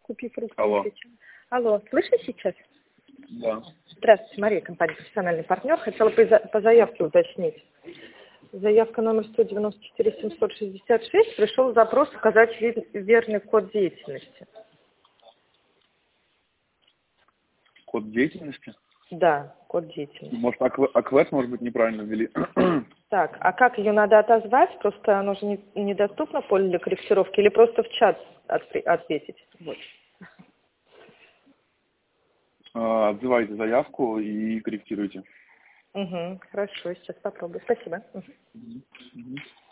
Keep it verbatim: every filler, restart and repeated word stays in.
купи фрукты. Алло. Алло, слышишь сейчас? Да. Здравствуйте, Мария, компания «Профессиональный партнер». Хотела по, за- по заявке уточнить. Заявка номер сто девяносто четыре семьсот шестьдесят шесть. Пришел запрос указать вер- верный код деятельности. Код деятельности? Да, код деятельности. Может, акв- аквэт, может быть, неправильно ввели? Так, а как ее надо отозвать? Просто оно же не- недоступно поле для корректировки или просто в чат отпри- ответить? Вот. А, Отзывайте заявку и корректируйте. Угу, хорошо, сейчас попробую. Спасибо. Мгм. Мгм. Мгм.